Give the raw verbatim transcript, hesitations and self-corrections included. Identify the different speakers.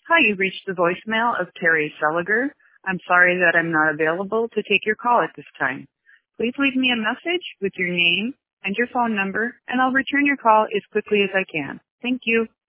Speaker 1: Hi, you've reached the voicemail of Terry Seliger. I'm sorry that I'm not available to take your call at this time. Please leave me a message with your name and your phone number, and I'll return your call as quickly as I can. Thank you.